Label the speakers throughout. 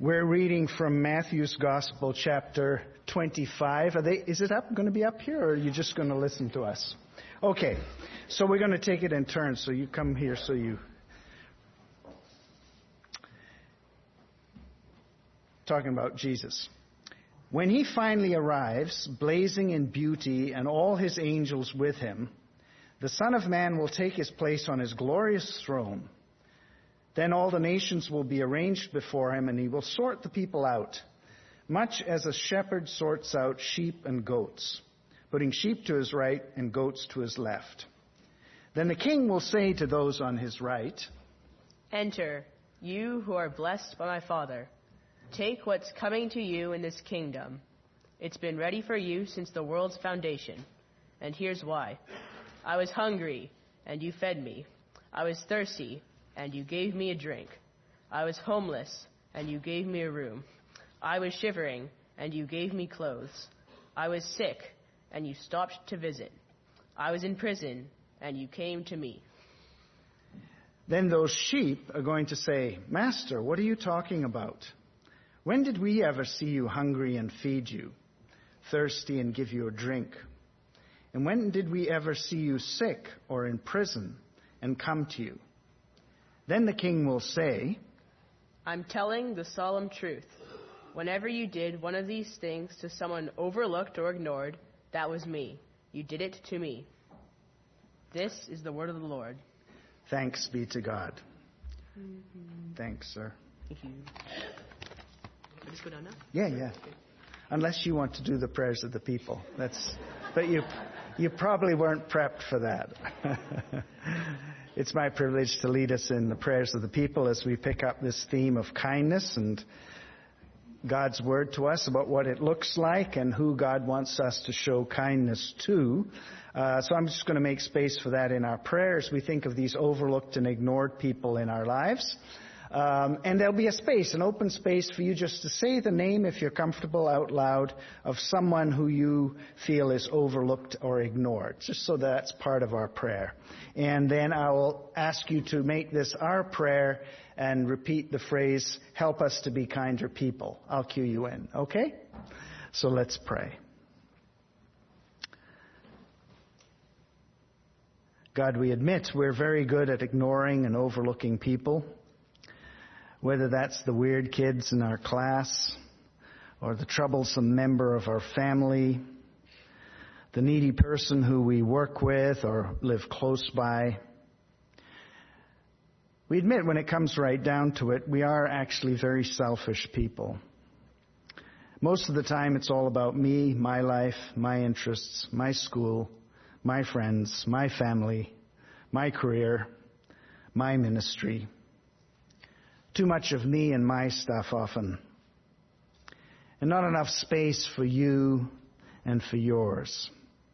Speaker 1: We're reading from Matthew's Gospel, chapter 25. Is it going to be up here, or are you just going to listen to us? Okay, so we're going to take it in turns. So you come here talking about Jesus. When he finally arrives, blazing in beauty and all his angels with him, the Son of Man will take his place on his glorious throne. Then all the nations will be arranged before him, and he will sort the people out, much as a shepherd sorts out sheep and goats, putting sheep to his right and goats to his left. Then the king will say to those on his right, "Enter, you who are blessed by my Father. Take what's coming to you in this kingdom. It's been ready for you since the world's foundation. And here's why. I was hungry, and you fed me. I was thirsty, and you gave me a drink. I was homeless, and you gave me a room. I was shivering, and you gave me clothes. I was sick, and you stopped to visit. I was in prison, and you came to me." Then those sheep are going to say, "Master, what are you talking about? When did we ever see you hungry and feed you, thirsty and give you a drink? And when did we ever see you sick or in prison and come to you?" Then the king will say, "I'm telling the solemn truth. Whenever you did one of these things to someone overlooked or ignored, that was me. You did it to me." This is the word of the Lord. Thanks be to God. Mm-hmm. Thanks, sir. Thank you. I'll just go down now? Yeah. Unless you want to do the prayers of the people. But you probably weren't prepped for that. It's my privilege to lead us in the prayers of the people as we pick up this theme of kindness and God's word to us about what it looks like and who God wants us to show kindness to. So I'm just going to make space for that in our prayers. We think of these overlooked and ignored people in our lives. And there'll be an open space for you just to say the name, if you're comfortable, out loud, of someone who you feel is overlooked or ignored, just so that's part of our prayer. And then I will ask you to make this our prayer and repeat the phrase, "Help us to be kinder people." I'll cue you in, okay? So let's pray. God, we admit we're very good at ignoring and overlooking people. Whether that's the weird kids in our class, or the troublesome member of our family, the needy person who we work with or live close by. We admit when it comes right down to it, we are actually very selfish people. Most of the time it's all about me, my life, my interests, my school, my friends, my family, my career, my ministry. Too much of me and my stuff often. And not enough space for you and for yours.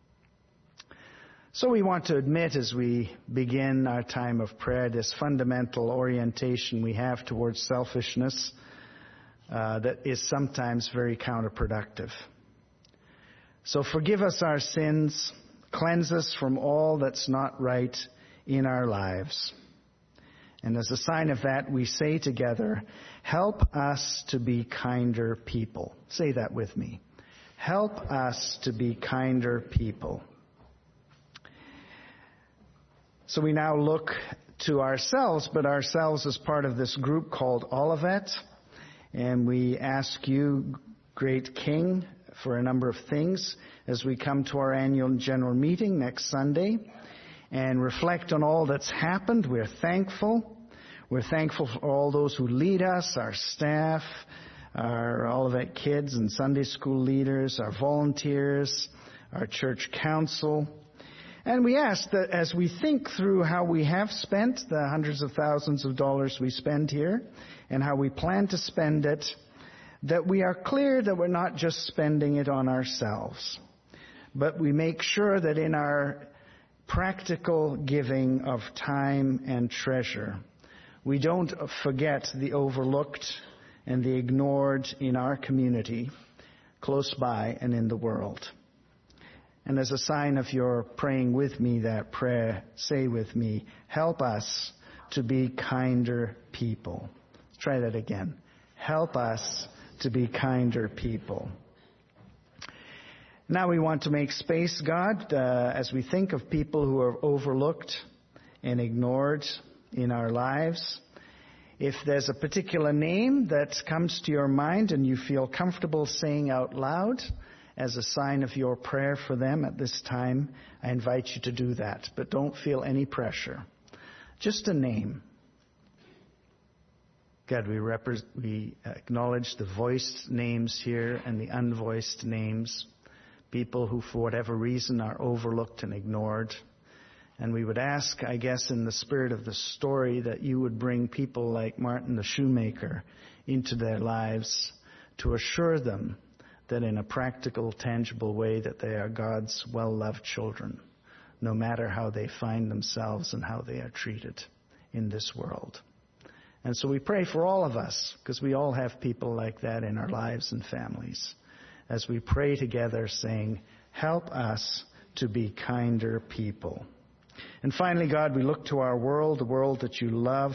Speaker 1: So we want to admit as we begin our time of prayer this fundamental orientation we have towards selfishness that is sometimes very counterproductive. So forgive us our sins, cleanse us from all that's not right in our lives. And as a sign of that, we say together, "Help us to be kinder people." Say that with me. Help us to be kinder people. So we now look to ourselves, but ourselves as part of this group called Olivet. And we ask you, great King, for a number of things as we come to our annual general meeting next Sunday and reflect on all that's happened. We're thankful. We're thankful for all those who lead us, our staff, our Olivet kids and Sunday school leaders, our volunteers, our church council. And we ask that as we think through how we have spent the hundreds of thousands of dollars we spend here and how we plan to spend it, that we are clear that we're not just spending it on ourselves, but we make sure that in our practical giving of time and treasure, we don't forget the overlooked and the ignored in our community, close by and in the world. And as a sign of your praying with me that prayer, say with me, "Help us to be kinder people." Try that again. help us to be kinder people. Now we want to make space, God, as we think of people who are overlooked and ignored in our lives. If there's a particular name that comes to your mind and you feel comfortable saying out loud as a sign of your prayer for them at this time, I invite you to do that. But don't feel any pressure. Just a name. God, we acknowledge the voiced names here and the unvoiced names. People who, for whatever reason, are overlooked and ignored. And we would ask, I guess, in the spirit of the story, that you would bring people like Martin the shoemaker into their lives to assure them that in a practical, tangible way that they are God's well-loved children, no matter how they find themselves and how they are treated in this world. And so we pray for all of us, because we all have people like that in our lives and families, as we pray together saying, help us to be kinder people. And finally, God, we look to our world, the world that you love.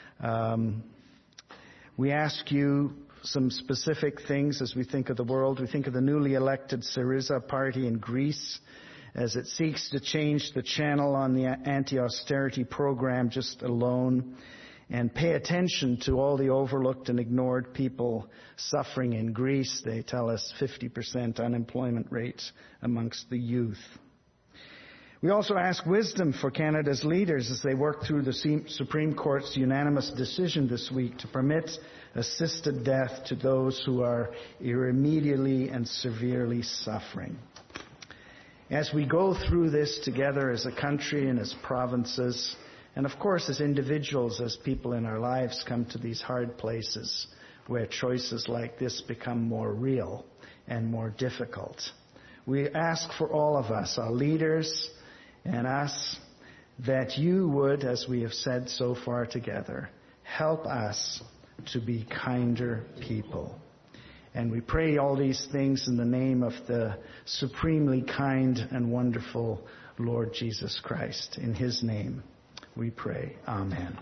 Speaker 1: We ask you some specific things as we think of the world. We think of the newly elected Syriza party in Greece as it seeks to change the channel on the anti-austerity program just alone, and pay attention to all the overlooked and ignored people suffering in Greece. They tell us 50% unemployment rate amongst the youth. We also ask wisdom for Canada's leaders as they work through the Supreme Court's unanimous decision this week to permit assisted death to those who are irremediably and severely suffering. As we go through this together as a country and as provinces, and of course as individuals, as people in our lives come to these hard places where choices like this become more real and more difficult, we ask for all of us, our leaders and us, that you would, as we have said so far together, help us to be kinder people. And we pray all these things in the name of the supremely kind and wonderful Lord Jesus Christ. In his name we pray. Amen.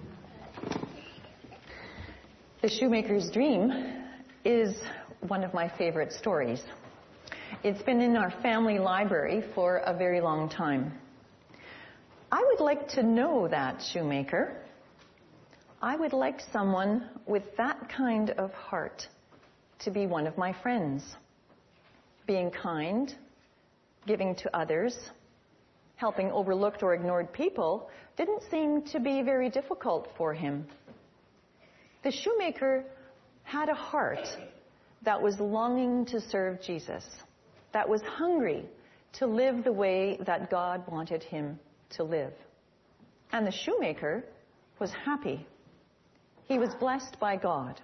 Speaker 2: The Shoemaker's Dream is one of my favorite stories. It's been in our family library for a very long time. I would like to know that shoemaker. I would like someone with that kind of heart to be one of my friends. Being kind, giving to others, helping overlooked or ignored people didn't seem to be very difficult for him. The shoemaker had a heart that was longing to serve Jesus, that was hungry to live the way that God wanted him to live. And the shoemaker was happy. He was blessed by God.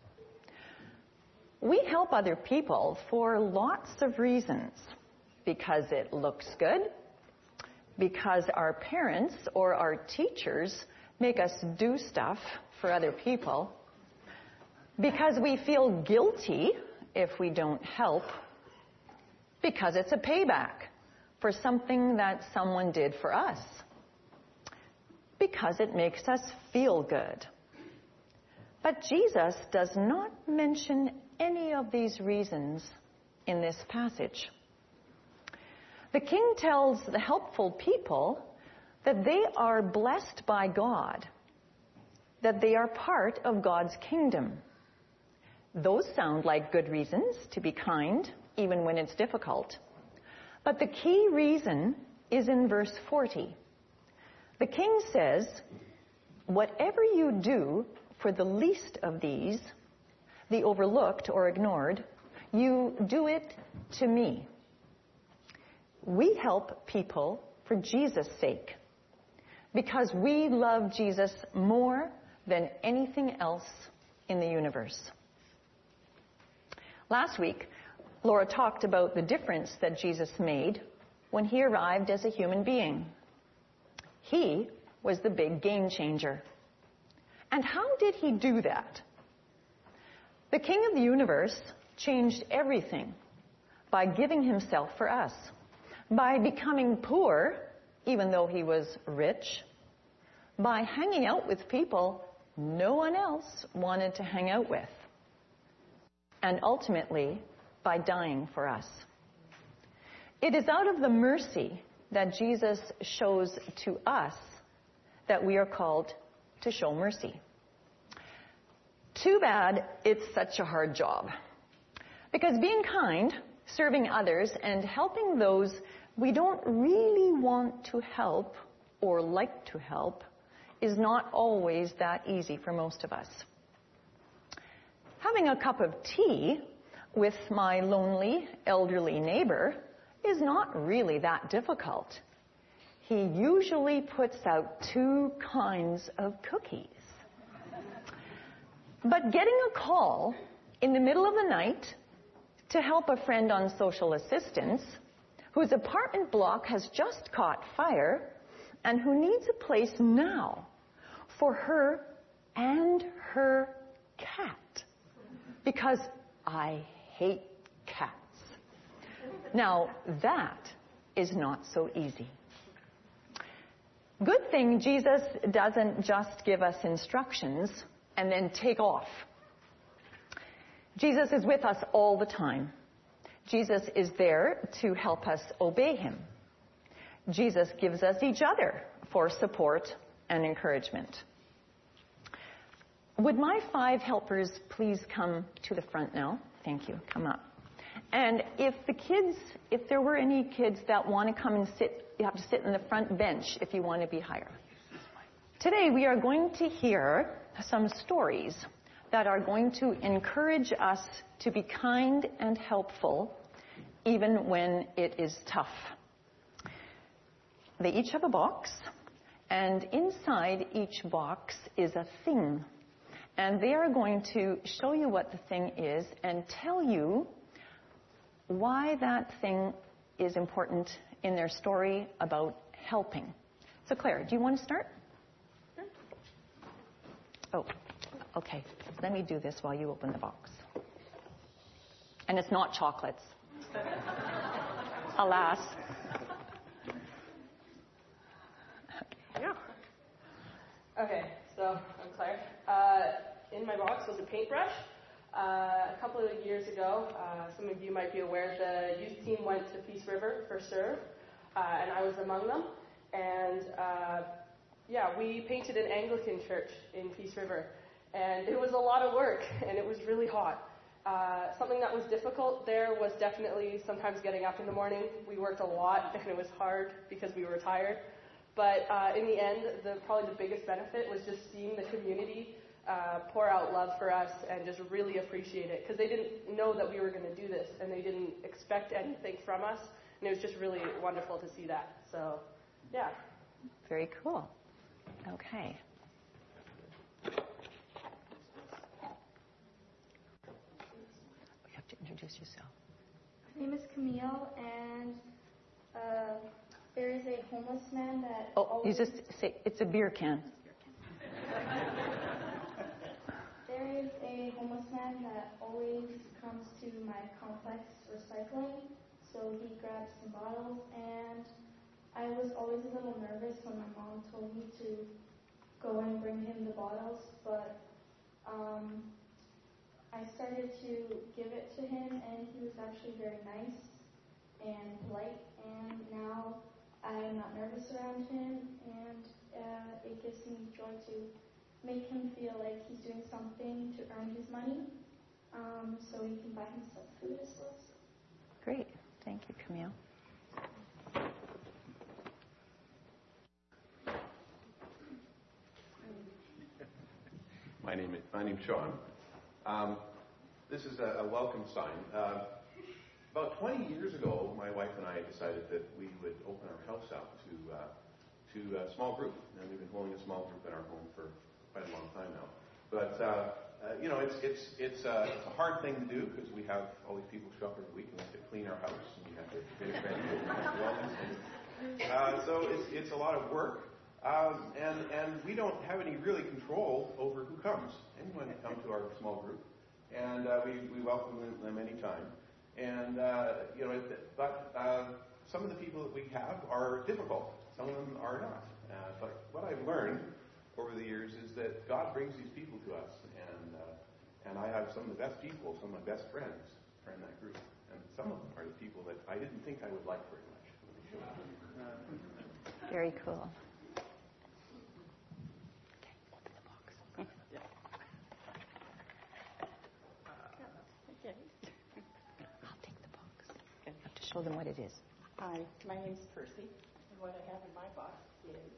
Speaker 2: We help other people for lots of reasons. Because it looks good, because our parents or our teachers make us do stuff for other people, because we feel guilty if we don't help, because it's a payback for something that someone did for us, because it makes us feel good. But Jesus does not mention any of these reasons in this passage. The king tells the helpful people that they are blessed by God, that they are part of God's kingdom. Those sound like good reasons to be kind, even when it's difficult. But the key reason is in verse 40. The king says, "Whatever you do for the least of these, the overlooked or ignored, you do it to me." We help people for Jesus' sake, because we love Jesus more than anything else in the universe. Last week, Laura talked about the difference that Jesus made when he arrived as a human being. He was the big game changer. And how did he do that? The King of the universe changed everything by giving himself for us, by becoming poor, even though he was rich, by hanging out with people no one else wanted to hang out with, and ultimately by dying for us. It is out of the mercy that Jesus shows to us that we are called to show mercy. Too bad it's such a hard job. Because being kind, serving others, and helping those we don't really want to help or like to help is not always that easy for most of us. Having a cup of tea with my lonely, elderly neighbor is not really that difficult. He usually puts out 2 kinds of cookies. But getting a call in the middle of the night to help a friend on social assistance whose apartment block has just caught fire and who needs a place now for her and her cat, because I hate cats. Now, that is not so easy. Good thing Jesus doesn't just give us instructions and then take off. Jesus is with us all the time. Jesus is there to help us obey him. Jesus gives us each other for support and encouragement. Would my 5 helpers please come to the front now? Thank you. Come up. And if there were any kids that want to come and sit, you have to sit in the front bench if you want to be higher. Today we are going to hear some stories that are going to encourage us to be kind and helpful even when it is tough. They each have a box, and inside each box is a thing. And they are going to show you what the thing is and tell you why that thing is important in their story about helping. So Claire, do you want to start? Oh, okay. Let me do this while you open the box. And it's not chocolates. Alas.
Speaker 3: Yeah. Okay, so I'm Claire. In my box was a paintbrush. A couple of years ago, some of you might be aware, the youth team went to Peace River for Serve, and I was among them. And we painted an Anglican church in Peace River, and it was a lot of work, and it was really hot. Something that was difficult there was definitely sometimes getting up in the morning. We worked a lot, and it was hard because we were tired. But in the end, probably the biggest benefit was just seeing the community pour out love for us and just really appreciate it, because they didn't know that we were going to do this, and they didn't expect anything from us, and it was just really wonderful to see that. So, yeah.
Speaker 2: Very cool. Okay. You have to introduce yourself.
Speaker 4: My name is Camille, and there is a homeless man that
Speaker 2: you just say, it's a beer can.
Speaker 4: There is a homeless man that always comes to my complex recycling, so he grabs some bottles, and I was always a little nervous when my mom told me to go and bring him the bottles, but I started to give it to him, and he was actually very nice and polite, and now I am not nervous around him, and it gives me joy to make him feel like he's doing something to earn his money, so he can buy himself food as well.
Speaker 2: Great. Thank you, Camille.
Speaker 5: My name is Sean. This is a welcome sign. About 20 years ago, my wife and I decided that we would open our house up to a small group, and we've been holding a small group in our home for quite a long time now. But it's a hard thing to do, because we have all these people show up every week, and we have to clean our house, and we have to get it ready, and we have to do all these things. So it's a lot of work. And we don't have any really control over who comes. Anyone can come to our small group, and we welcome them anytime. And but some of the people that we have are difficult. Some of them are not. But what I've learned over the years is that God brings these people to us, and I have some of the best people, some of my best friends are in that group, and some of them are the people that I didn't think I would like very much when they showed up.
Speaker 2: Very cool. I'll take the box. I have to show them what it is.
Speaker 6: Hi, my name's Percy, and what I have in my box is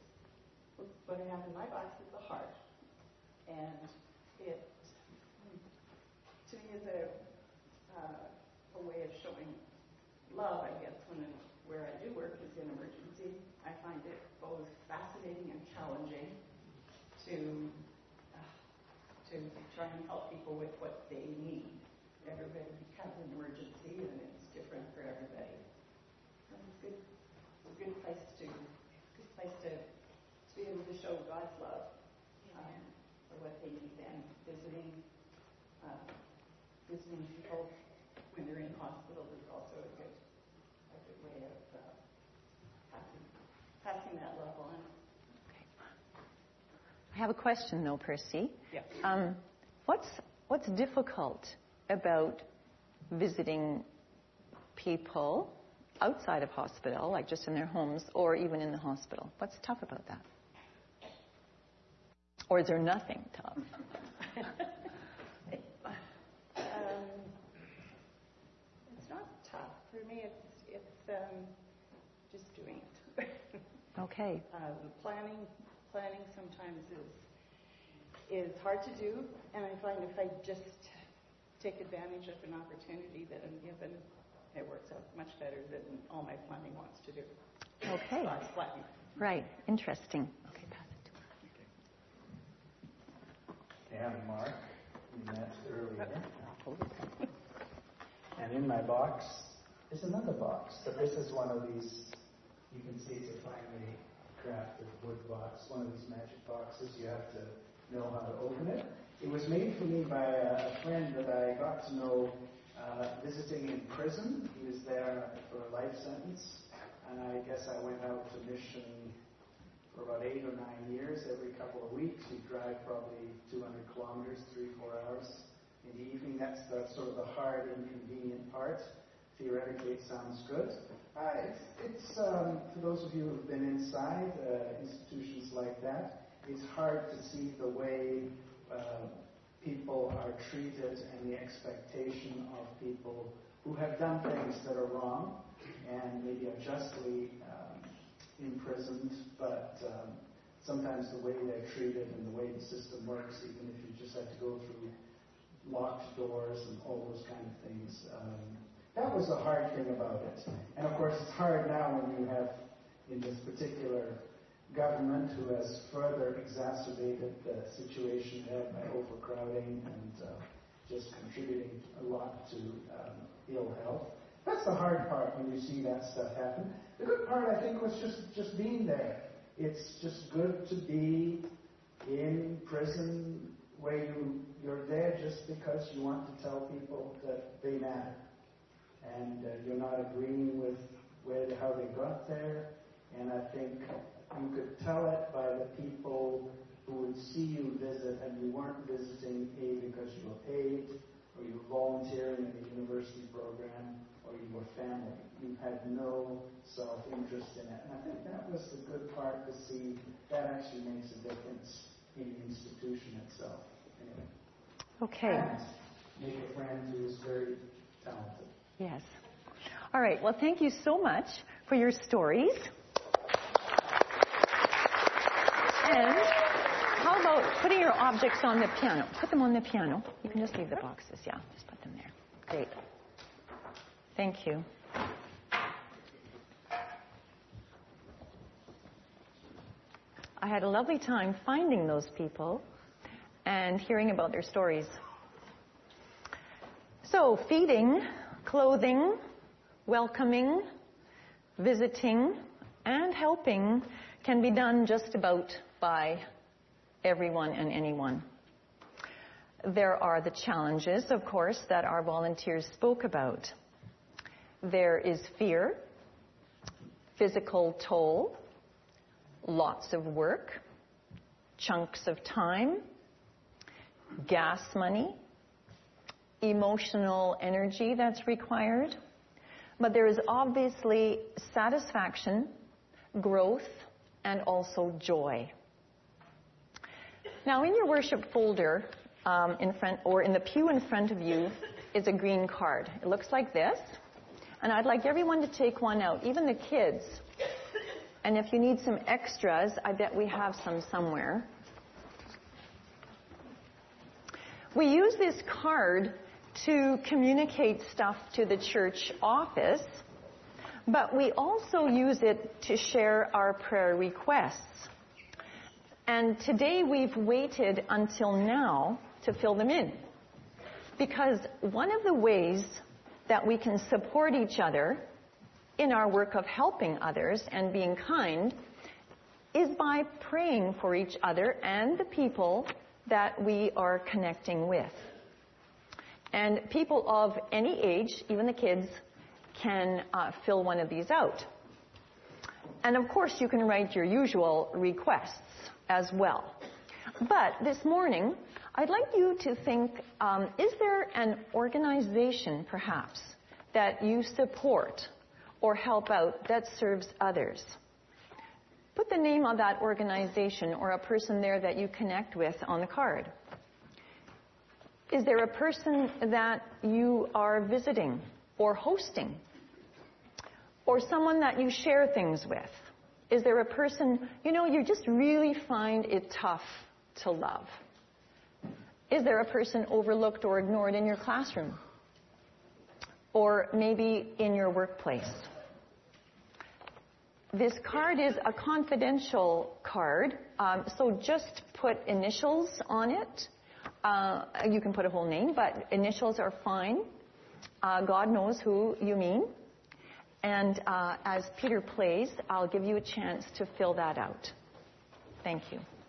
Speaker 6: the heart, and it to me is a way of showing love, I guess. Where I do work is in emergency. I find it both fascinating and challenging to try and help people with what they need. Everybody has an emergency, and it's different for everybody. It's a good place to be able to show God's love for what they need. And visiting people when they're in hospital is also a good way of passing that love on.
Speaker 2: Okay. I have a question, though, Percy.
Speaker 6: Yes.
Speaker 2: What's difficult about visiting people outside of hospital, like just in their homes, or even in the hospital? What's tough about that? Or is there nothing tough?
Speaker 6: It's not tough. For me, it's just doing it.
Speaker 2: Okay.
Speaker 6: Planning sometimes is hard to do, and I find if I just take advantage of an opportunity that I'm given, it works out much better than all my planning wants to do.
Speaker 2: Okay.
Speaker 6: Planning.
Speaker 2: Right. Interesting. Okay, pass it to
Speaker 1: And Mark, we met earlier. And in my box is another box. But this is one of these, you can see it's a finely crafted wood box, one of these magic boxes. You have to know how to open it. It was made for me by a friend that I got to know visiting in prison. He was there for a life sentence. And I guess I went out to mission for about 8 or 9 years. Every couple of weeks, we'd drive probably 200 kilometers, 3-4 hours in the evening. That's sort of the hard, inconvenient part. Theoretically, it sounds good. It's for those of you who've been inside institutions like that, it's hard to see the way people are treated and the expectation of people who have done things that are wrong and maybe are justly imprisoned, but sometimes the way they're treated and the way the system works, even if you just have to go through locked doors and all those kind of things. That was the hard thing about it. And of course, it's hard now when you have, in this particular government, who has further exacerbated the situation there by overcrowding and just contributing a lot to ill health. That's the hard part when you see that stuff happen. The good part, I think, was just being there. It's just good to be in prison where you're there just because you want to tell people that they matter. And you're not agreeing with how they got there. And I think you could tell it by the people who would see you visit, and you weren't visiting because you were paid, or you were volunteering in a university program, or you were family. You had no self-interest in it. And I think that was the good part to see. That actually makes a difference in the institution itself. Anyway.
Speaker 2: Okay.
Speaker 1: And make a friend who is very talented.
Speaker 2: Yes. All right. Well, thank you so much for your stories. And how about putting your objects on the piano? Put them on the piano. You can just leave the boxes. Yeah, just put them there. Great. Thank you. I had a lovely time finding those people and hearing about their stories. So, feeding, clothing, welcoming, visiting, and helping can be done just about by everyone and anyone. There are the challenges, of course, that our volunteers spoke about. There is fear, physical toll, lots of work, chunks of time, gas money, emotional energy that's required, but there is obviously satisfaction, growth, and also joy. Now, in your worship folder, in front or in the pew in front of you, is a green card. It looks like this, and I'd like everyone to take one out, even the kids. And if you need some extras, I bet we have some somewhere. We use this card to communicate stuff to the church office, but we also use it to share our prayer requests. And today we've waited until now to fill them in, because one of the ways that we can support each other in our work of helping others and being kind is by praying for each other and the people that we are connecting with. And people of any age, even the kids, can fill one of these out. And of course, you can write your usual requests as well. But this morning, I'd like you to think, is there an organization, perhaps, that you support or help out that serves others? Put the name of that organization or a person there that you connect with on the card. Is there a person that you are visiting or hosting? Or someone that you share things with? Is there a person, you just really find it tough to love? Is there a person overlooked or ignored in your classroom? Or maybe in your workplace? This card is a confidential card, so just put initials on it. You can put a whole name, but initials are fine. God knows who you mean. And as Peter plays, I'll give you a chance to fill that out. Thank you.